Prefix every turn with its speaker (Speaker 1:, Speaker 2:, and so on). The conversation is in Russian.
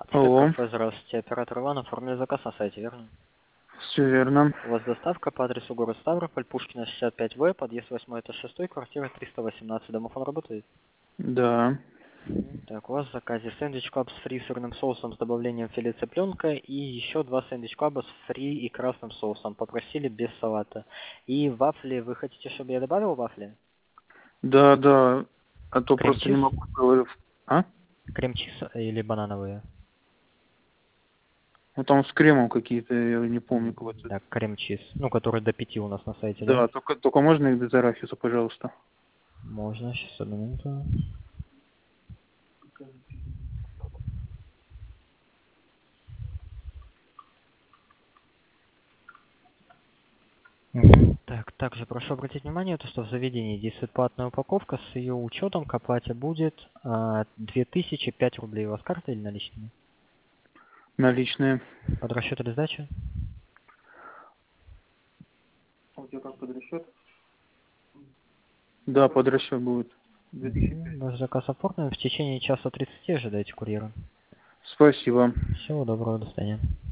Speaker 1: Привет,
Speaker 2: Алло,
Speaker 1: кафе, здравствуйте. Оператор Иван, оформили заказ на сайте, верно?
Speaker 2: все верно.
Speaker 1: У вас доставка по адресу город Ставрополь, Пушкина 65В, подъезд 8 этаж 6, квартира 318. Домофон работает?
Speaker 2: Да.
Speaker 1: Так, у вас в заказе сэндвич клаб с фри сырным соусом с добавлением филе цыпленка и еще два сэндвич клаба с фри и красным соусом. Попросили без салата. И вафли, вы хотите, чтобы я добавил вафли?
Speaker 2: Да, да. А то просто
Speaker 1: Крем-чиз?
Speaker 2: не могу. А?
Speaker 1: Крем-чиз или банановые?
Speaker 2: Ну там с кремом какие-то, я не помню какой-то.
Speaker 1: Так, крем-чиз. Ну, который до 5 у нас на сайте, да?
Speaker 2: Да, только можно их без арахиса, пожалуйста.
Speaker 1: Можно, сейчас, одну минуту. Так, также прошу обратить внимание, то, что в заведении действует платная упаковка, с ее учетом к оплате будет 2005 рублей. У вас карта или наличными?
Speaker 2: Наличные.
Speaker 1: Под расчет или сдачу?
Speaker 2: А у тебя как под расчет? Да, под расчет будет. 2005.
Speaker 1: Ваш заказ оформлен. В течение часа 30 ожидайте курьера.
Speaker 2: Спасибо.
Speaker 1: Всего доброго, до свидания.